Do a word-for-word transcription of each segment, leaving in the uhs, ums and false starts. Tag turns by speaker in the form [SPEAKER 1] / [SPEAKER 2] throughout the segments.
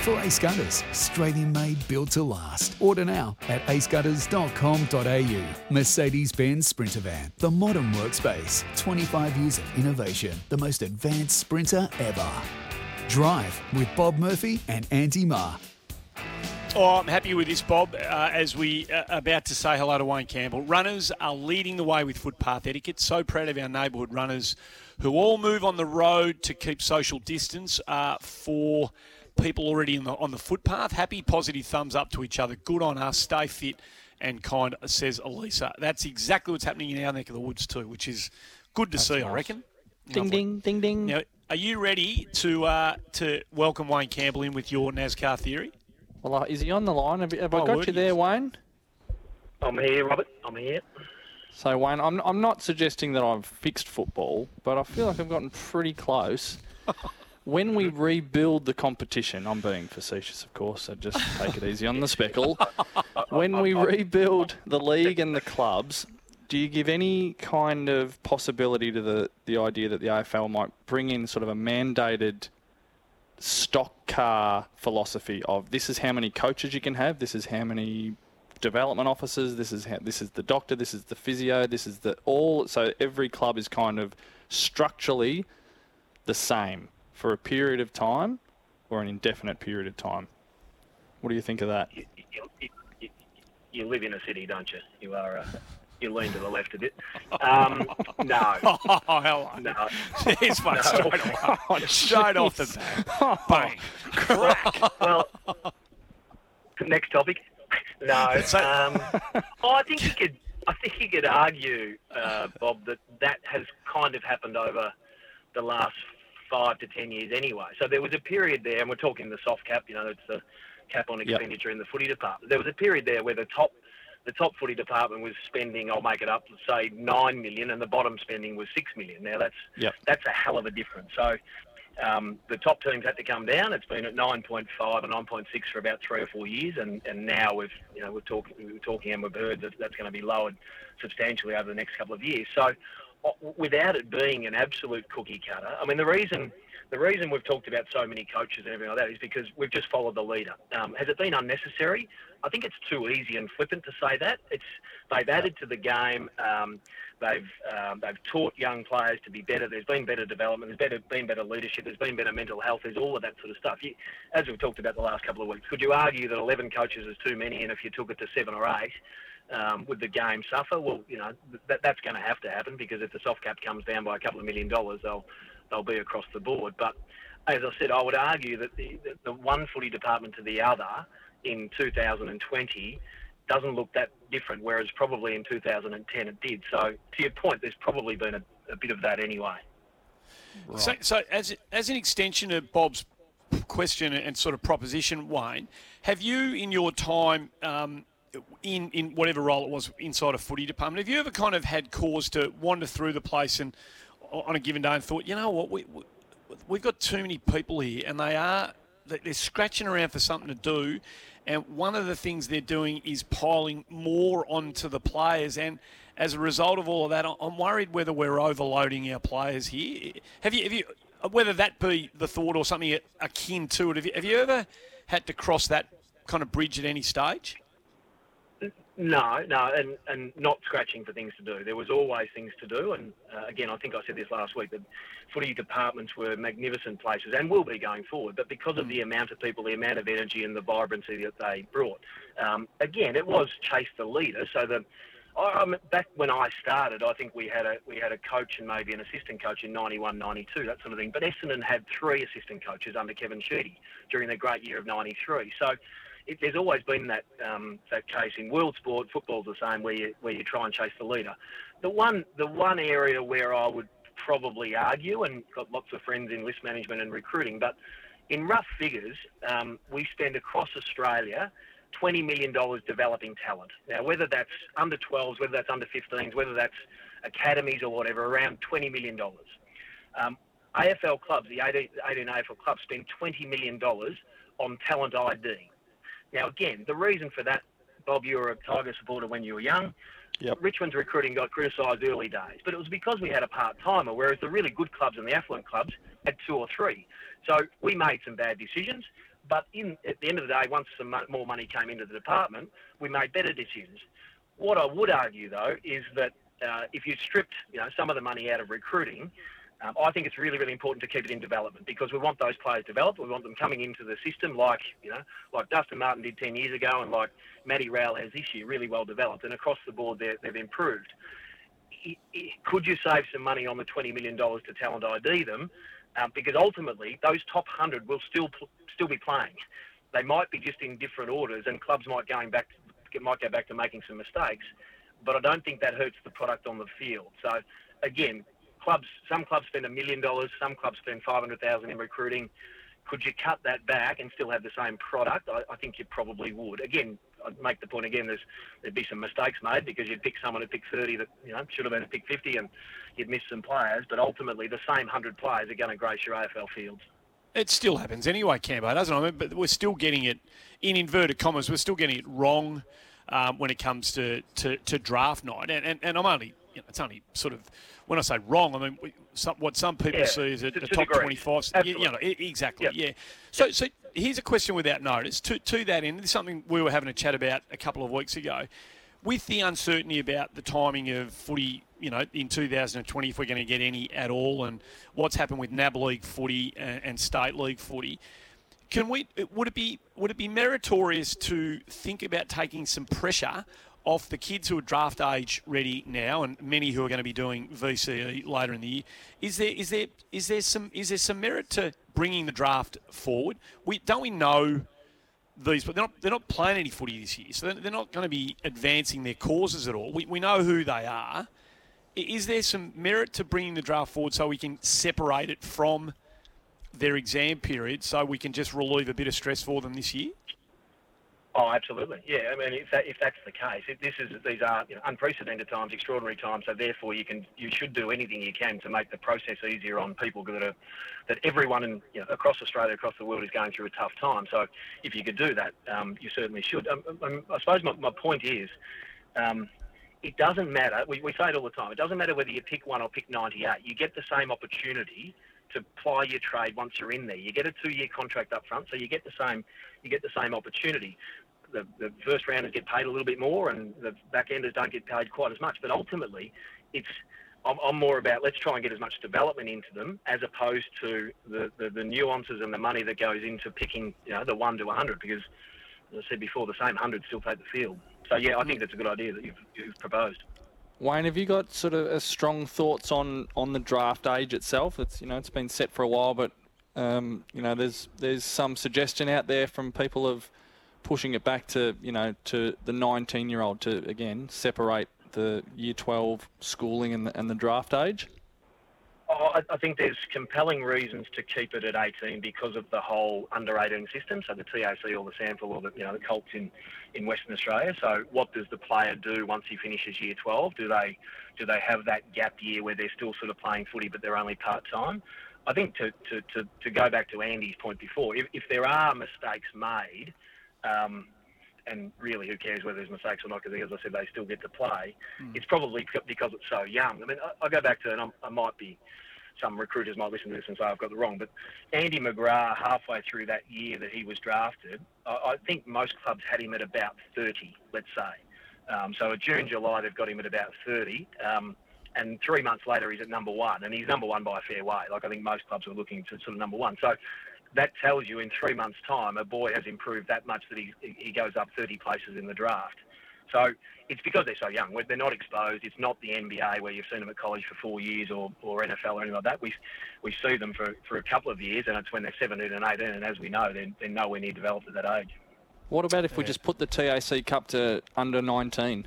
[SPEAKER 1] for Ace Gutters. Australian made, built to last. Order now at ace gutters dot com dot a u. Mercedes-Benz Sprinter Van. The modern workspace. twenty-five years of innovation. The most advanced Sprinter ever. Drive with Bob Murphy and Andy Marr.
[SPEAKER 2] Oh, I'm happy with this, Bob, uh, as we are about to say hello to Wayne Campbell. Runners are leading the way with footpath etiquette. So proud of our neighbourhood runners who all move on the road to keep social distance uh, for people already in the, on the footpath. Happy, positive thumbs up to each other. Good on us. Stay fit and kind, says Elisa. That's exactly what's happening in our neck of the woods too, which is good to
[SPEAKER 3] That's
[SPEAKER 2] see,
[SPEAKER 3] nice.
[SPEAKER 2] I reckon.
[SPEAKER 3] Ding,
[SPEAKER 2] Lovely.
[SPEAKER 3] ding, ding, ding.
[SPEAKER 2] Now, are you ready to uh, to welcome Wayne Campbell in with your NASCAR theory?
[SPEAKER 3] Well, uh, is he on the line? Have, have I
[SPEAKER 2] Oh,
[SPEAKER 3] got
[SPEAKER 2] word
[SPEAKER 3] you
[SPEAKER 2] he
[SPEAKER 3] there,
[SPEAKER 2] is.
[SPEAKER 3] Wayne?
[SPEAKER 4] I'm here, Robert. I'm here.
[SPEAKER 3] So, Wayne, I'm, I'm not suggesting that I've fixed football, but I feel like I've gotten pretty close. When we rebuild the competition, I'm being facetious, of course, so just take it easy on the speckle. When we rebuild the league and the clubs, do you give any kind of possibility to the, the idea that the A F L might bring in sort of a mandated stock car philosophy of this is how many coaches you can have, this is how many development officers, this is how, this is the doctor, this is the physio, this is the all, so every club is kind of structurally the same for a period of time or an indefinite period of time? What do you think of that?
[SPEAKER 4] You, you, you, you live in a city, don't you? You are. Uh, you lean to the left a bit. Um, no.
[SPEAKER 2] Oh, hello.
[SPEAKER 4] No.
[SPEAKER 2] Here's one
[SPEAKER 4] No.
[SPEAKER 2] straight away.
[SPEAKER 3] Oh,
[SPEAKER 2] Straight off the bat. Bang. Crack.
[SPEAKER 4] Well, next topic. No.
[SPEAKER 2] So-
[SPEAKER 4] Um, oh, I think you could. I think you could argue, uh, Bob, that that has kind of happened over the last five to ten years anyway. So there was a period there, and we're talking the soft cap. You know, it's the cap on expenditure in the footy department. There was a period there where the top. The top footy department was spending, I'll make it up, say nine million, and the bottom spending was six million. Now that's
[SPEAKER 3] Yep.
[SPEAKER 4] that's a hell of a difference. So um, the top teams had to come down. It's been at nine point five and nine point six for about three or four years, and, and now we've you know we're talking we're talking and we've heard that that's going to be lowered substantially over the next couple of years. So uh, without it being an absolute cookie cutter, I mean the reason. The reason we've talked about so many coaches and everything like that is because we've just followed the leader. Um, has it been unnecessary? I think it's too easy and flippant to say that. It's they've added to the game. Um, they've um, they've taught young players to be better. There's been better development. There's better, been better leadership. There's been better mental health. There's all of that sort of stuff. You, as we've talked about the last couple of weeks, could you argue that eleven coaches is too many, and if you took it to seven or eight, um, would the game suffer? Well, you know that that's going to have to happen because if the soft cap comes down by a couple of million dollars, they'll they'll be across the board. But as I said, I would argue that the, the, the one footy department to the other in two thousand twenty doesn't look that different, whereas probably in two thousand ten it did. So to your point, there's probably been a, a bit of that anyway.
[SPEAKER 3] Right.
[SPEAKER 2] So, so as as an extension of Bob's question and sort of proposition, Wayne, have you in your time um, in in whatever role it was inside a footy department, have you ever kind of had cause to wander through the place and on a given day and thought, you know what, we, we we've got too many people here and they are they're scratching around for something to do, and one of the things they're doing is piling more onto the players, and as a result of all of that, I'm worried whether we're overloading our players here. Have you, have you, whether that be the thought or something akin to it, have you, have you ever had to cross that kind of bridge at any stage?
[SPEAKER 4] No, no, and, and not scratching for things to do. There was always things to do, and uh, again, I think I said this last week, that footy departments were magnificent places and will be going forward, but because of the amount of people, the amount of energy and the vibrancy that they brought, um, again, it was chase the leader, so the I, I back when I started, I think we had a we had a coach and maybe an assistant coach in ninety-one, ninety-two, that sort of thing, but Essendon had three assistant coaches under Kevin Sheedy during their great year of ninety-three, so It, there's always been that um, that case in world sport. Football's the same, where you where you try and chase the leader. The one the one area where I would probably argue, and got lots of friends in list management and recruiting, but in rough figures, um, we spend across Australia twenty million dollars developing talent. Now, whether that's under twelves, whether that's under fifteens, whether that's academies or whatever, around twenty million dollars. Um, A F L clubs, the eighteen, eighteen A F L clubs, spend twenty million dollars on talent I D. Now, again, the reason for that, Bob, you were a Tiger supporter when you were young.
[SPEAKER 3] Yep.
[SPEAKER 4] Richmond's recruiting got criticised early days, but it was because we had a part-timer, whereas the really good clubs and the affluent clubs had two or three. So we made some bad decisions, but in, at the end of the day, once some mo- more money came into the department, we made better decisions. What I would argue, though, is that uh, if you stripped, you know, some of the money out of recruiting, um, I think it's really, really important to keep it in development, because we want those players developed. We want them coming into the system like, you know, like Dustin Martin did ten years ago, and like Matty Rowell has this year, really well developed. And across the board, they've improved. It, it, could you save some money on the twenty million dollars to talent I D them? Um, because ultimately, those top one hundred will still still be playing. They might be just in different orders, and clubs might going back to, might go back to making some mistakes. But I don't think that hurts the product on the field. So again, clubs, some clubs spend a million dollars, some clubs spend five hundred thousand in recruiting. Could you cut that back and still have the same product? I, I think you probably would. Again, I'd make the point again. There's there'd be some mistakes made, because you'd pick someone who picked thirty that, you know, should have been a pick fifty, and you'd miss some players. But ultimately, the same one hundred players are going to grace your A F L fields.
[SPEAKER 2] It still happens anyway, Cambo, doesn't it? I mean, but we're still getting it, in inverted commas, we're still getting it wrong um, when it comes to, to, to draft night. And, and, and I'm only, you know, it's only sort of, when I say wrong, I mean, we, some, what some people
[SPEAKER 4] Yeah,
[SPEAKER 2] see is a,
[SPEAKER 4] to-
[SPEAKER 2] a
[SPEAKER 4] to
[SPEAKER 2] top
[SPEAKER 4] degree.
[SPEAKER 2] twenty-five.
[SPEAKER 4] Absolutely.
[SPEAKER 2] You know, e- exactly,
[SPEAKER 4] Yep.
[SPEAKER 2] yeah. So, so here's a question without notice. To, to that end, this is something we were having a chat about a couple of weeks ago. With the uncertainty about the timing of footy, you know, in two thousand twenty, if we're going to get any at all, and what's happened with N A B League footy and, and State League footy, can we? Would it be would it be meritorious to think about taking some pressure off the kids who are draft age ready now, and many who are going to be doing V C E later in the year? Is there is there is there some is there some merit to bringing the draft forward? We don't we know. These, but they're not, they're not playing any footy this year, so they're, they're not going to be advancing their causes at all. We, we know who they are. Is there some merit to bringing the draft forward so we can separate it from their exam period, so we can just relieve a bit of stress for them this year?
[SPEAKER 4] Oh, absolutely. Yeah, I mean, if that, if that's the case, if this is these are, you know, unprecedented times, extraordinary times. So therefore, you can you should do anything you can to make the process easier on people that are that everyone in, you know, across Australia, across the world is going through a tough time. So if you could do that, um, you certainly should. Um, um, I suppose my, my point is, um, it doesn't matter. We, we say it all the time. It doesn't matter whether you pick one or pick ninety-eight. You get the same opportunity to ply your trade once you're in there. You get a two-year contract up front, so you get the same you get the same opportunity. The, the first rounders get paid a little bit more, and the back enders don't get paid quite as much. But ultimately, it's I'm, I'm more about let's try and get as much development into them, as opposed to the, the, the nuances and the money that goes into picking, you know, the one to one hundred. Because, as I said before, the same one hundred still take the field. So yeah, I think that's a good idea that you've, you've proposed.
[SPEAKER 3] Wayne, have you got sort of a strong thoughts on, on the draft age itself? It's, you know, it's been set for a while, but um, you know, there's there's some suggestion out there from people of pushing it back to, you know, to the nineteen-year-old to, again, separate the year twelve schooling and the, and the draft age?
[SPEAKER 4] Oh, I, I think there's compelling reasons to keep it at eighteen because of the whole under eighteen system. So the T A C or the Sample or the, you know, the Colts in, in Western Australia. So what does the player do once he finishes year twelve? Do they do they have that gap year where they're still sort of playing footy but they're only part-time? I think to, to, to, to go back to Andy's point before, if, if there are mistakes made, um, and really who cares whether there's mistakes or not, because as I said, they still get to play, mm. it's probably because it's so young. I mean, I, I go back to, and I'm, I might be, some recruiters might listen to this and say I've got it wrong, but Andy McGrath, halfway through that year that he was drafted, I, I think most clubs had him at about thirty, let's say. Um, so at June, July, they've got him at about thirty. Um, and three months later, he's at number one. And he's number one by a fair way. Like, I think most clubs are looking to sort of number one. So that tells you in three months' time, a boy has improved that much that he he goes up thirty places in the draft. So it's because they're so young. They're not exposed. It's not the N B A where you've seen them at college for four years or, or N F L or anything like that. We we see them for, for a couple of years, and it's when they're seventeen and eighteen, and as we know, they're, they're nowhere near developed at that age.
[SPEAKER 3] What about if we just put the T A C Cup to under nineteen?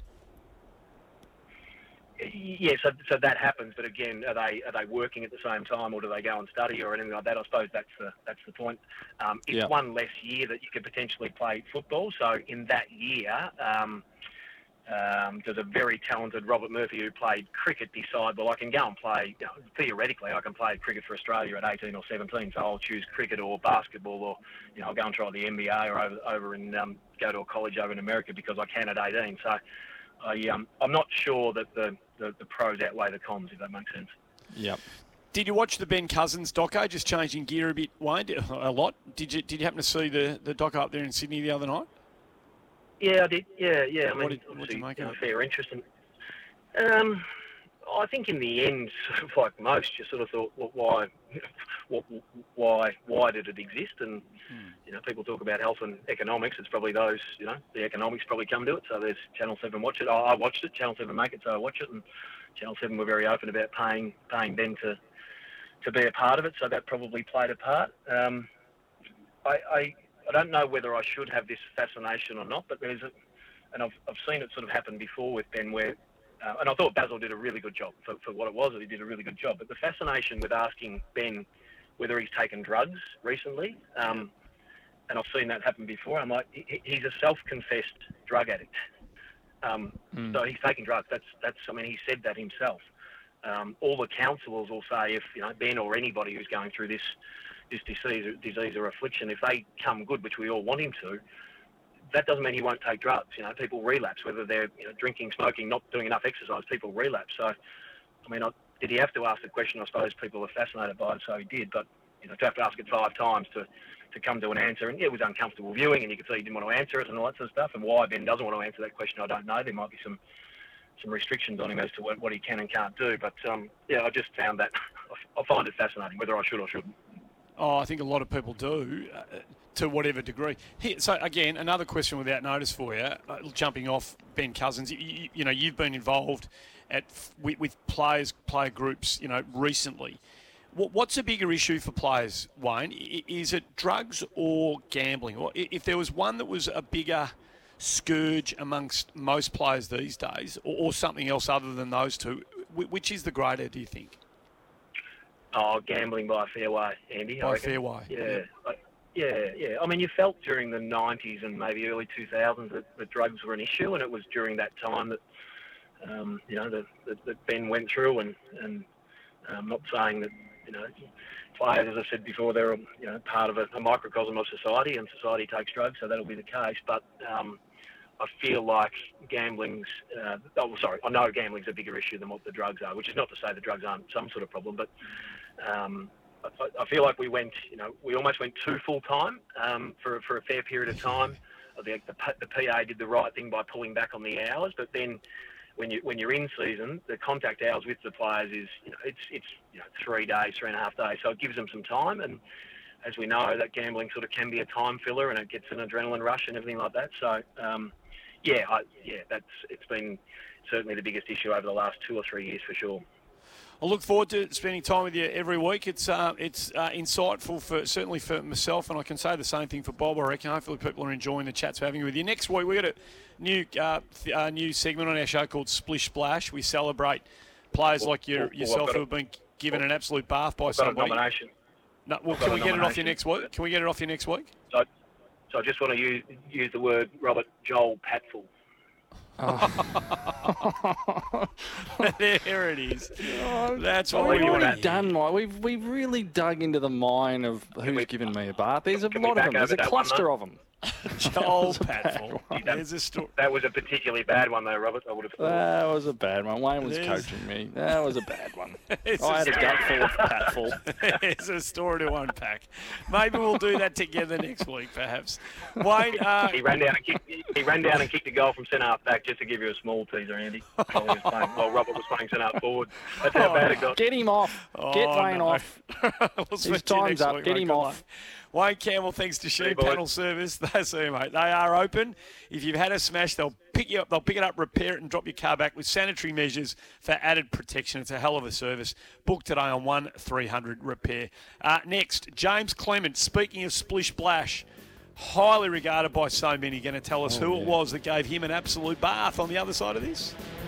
[SPEAKER 4] Yeah, so so that happens, but again, are they are they working at the same time, or do they go and study or anything like that? I suppose that's the that's the point. Um, it's
[SPEAKER 3] yeah.
[SPEAKER 4] one less year that you could potentially play football. So in that year, um, um, there's a very talented Robert Murphy who played cricket decide, well, I can go and play, you know, theoretically, I can play cricket for Australia at eighteen or seventeen, so I'll choose cricket or basketball, or, you know, I'll go and try the N B A or over, over in, um, go to a college over in America because I can at eighteen. So I, um, I'm not sure that the, the, the pros outweigh the cons, if that makes sense.
[SPEAKER 3] Yep.
[SPEAKER 2] Did you watch the Ben Cousins doco? Just changing gear a bit, Wayne, a lot. Did you Did you happen to see the the doco up there in Sydney the other night?
[SPEAKER 4] Yeah, I did. Yeah, yeah. I mean,
[SPEAKER 2] What did- what did you make
[SPEAKER 4] you
[SPEAKER 2] of
[SPEAKER 4] know,
[SPEAKER 2] it?
[SPEAKER 4] fair interest. And, um, I think in the end, sort of like most, you sort of thought, well, why, what, why, why did it exist? And you know, people talk about health and economics. It's probably those, you know, the economics probably come to it. So there's Channel Seven watch it. I I watched it. Channel Seven make it, so I watch it. And Channel Seven were very open about paying paying Ben to to be a part of it. So that probably played a part. Um, I, I I don't know whether I should have this fascination or not, but there's a, and I've I've seen it sort of happen before with Ben where. Uh, and I thought Basil did a really good job for, for what it was. He did a really good job. But the fascination with asking Ben whether he's taken drugs recently, um, and I've seen that happen before. I'm like, he, he's a self-confessed drug addict. Um,
[SPEAKER 3] Mm.
[SPEAKER 4] So he's taking drugs. That's that's. I mean, he said that himself. Um, all the counsellors will say if you know Ben or anybody who's going through this this disease, disease or affliction, if they come good, which we all want him to. That doesn't mean he won't take drugs. You know, people relapse, whether they're you know, drinking, smoking, not doing enough exercise. People relapse. So, I mean, I, did he have to ask the question? I suppose people are fascinated by it, so he did. But you know, to have to ask it five times to, to come to an answer, and yeah, it was uncomfortable viewing, and you could see he didn't want to answer it and all that sort of stuff. And why Ben doesn't want to answer that question, I don't know. There might be some some restrictions on him as to what, what he can and can't do. But um, yeah, I just found that I find it fascinating, whether I should or shouldn't.
[SPEAKER 2] Oh, I think a lot of people do, uh, to whatever degree. Here, so again, another question without notice for you. Uh, jumping off Ben Cousins, you, you, you know, you've been involved at with, with players, player groups, you know, recently. What, what's a bigger issue for players, Wayne? I, is it drugs or gambling? Or if there was one that was a bigger scourge amongst most players these days, or, or something else other than those two, which is the greater, do you think?
[SPEAKER 4] Oh, gambling by a fair way, Andy. I
[SPEAKER 2] By a
[SPEAKER 4] reckon.
[SPEAKER 2] fair way.
[SPEAKER 4] Yeah. I, yeah, yeah. I mean, you felt during the nineties and maybe early two thousands that, that drugs were an issue, and it was during that time that, um, you know, that, that, that Ben went through. And, and I'm not saying that, you know, players, as I said before, they're, you know, part of a, a microcosm of society, and society takes drugs, so that'll be the case. But um, I feel like gambling's, uh, oh, sorry, I know gambling's a bigger issue than what the drugs are, which is not to say the drugs aren't some sort of problem, but um, I, I feel like we went, you know, we almost went too full time um, for, for a fair period of time. The, the, the P A did the right thing by pulling back on the hours, but then when you when you're in season, the contact hours with the players is, you know, it's it's you know, three days, three and a half days, so it gives them some time. And as we know, that gambling sort of can be a time filler, and it gets an adrenaline rush and everything like that. So um, yeah, I, yeah, that's it's been certainly the biggest issue over the last two or three years for sure.
[SPEAKER 2] I look forward to spending time with you every week. It's uh, it's uh, insightful for certainly for myself, and I can say the same thing for Bob. I reckon. Hopefully, people are enjoying the chats we're having with you. Next week, we got a new uh, th- uh, new segment on our show called Splish Splash. We celebrate players like your,
[SPEAKER 4] well, well,
[SPEAKER 2] yourself
[SPEAKER 4] I've got
[SPEAKER 2] who have been given an absolute bath by
[SPEAKER 4] I've got a
[SPEAKER 2] somebody.
[SPEAKER 4] nomination.
[SPEAKER 2] No, well,
[SPEAKER 4] I've got
[SPEAKER 2] can
[SPEAKER 4] a
[SPEAKER 2] we get it off you
[SPEAKER 4] nomination.
[SPEAKER 2] next week? Can we get it off you next week?
[SPEAKER 4] So, so I just want to use use the word Robert Joel Patfull.
[SPEAKER 2] There it is. That's what
[SPEAKER 4] I'll
[SPEAKER 2] we
[SPEAKER 4] leave you
[SPEAKER 2] want
[SPEAKER 4] with
[SPEAKER 2] to
[SPEAKER 4] that.
[SPEAKER 3] Done, Mike. We've we've really dug into the mine of who's
[SPEAKER 4] we-
[SPEAKER 3] given me a bath. There's a
[SPEAKER 4] can we
[SPEAKER 3] lot of
[SPEAKER 4] back
[SPEAKER 3] them. There's a
[SPEAKER 4] over that one,
[SPEAKER 3] cluster
[SPEAKER 4] mate?
[SPEAKER 3] of them.
[SPEAKER 2] Joel Patfull. There's a story.
[SPEAKER 4] That was a particularly bad one, though, Robert. I would have thought.
[SPEAKER 3] That was a bad one. Wayne was
[SPEAKER 2] There's-
[SPEAKER 3] coaching me. That was a bad one.
[SPEAKER 2] It's
[SPEAKER 3] I had a
[SPEAKER 2] a-
[SPEAKER 3] gut full of patful.
[SPEAKER 2] There's a story to unpack. Maybe we'll do that together next week, perhaps. Wayne, uh,
[SPEAKER 4] He ran down and kicked. He ran down and kicked a goal from centre half back, just to give you a small teaser, Andy. While, he was playing, while Robert was playing centre half forward. That's how bad it got.
[SPEAKER 3] Get him off. Get
[SPEAKER 2] Oh,
[SPEAKER 3] Wayne
[SPEAKER 2] no.
[SPEAKER 3] off.
[SPEAKER 2] we'll speak
[SPEAKER 3] His
[SPEAKER 2] to you
[SPEAKER 3] time's
[SPEAKER 2] next
[SPEAKER 3] up.
[SPEAKER 2] week,
[SPEAKER 3] Get
[SPEAKER 2] mate.
[SPEAKER 3] him
[SPEAKER 2] Good
[SPEAKER 3] off.
[SPEAKER 2] luck. Wayne Campbell, thanks to
[SPEAKER 4] you,
[SPEAKER 2] Sheep
[SPEAKER 4] boys.
[SPEAKER 2] Panel Service. That's it, mate. They are open. If you've had a smash, they'll pick you up, they'll pick it up, repair it, and drop your car back with sanitary measures for added protection. It's a hell of a service. Book today on one three hundred repair. Uh, next, James Clement, speaking of Splish Splash, highly regarded by so many, going to tell us who it was that gave him an absolute bath on the other side of this.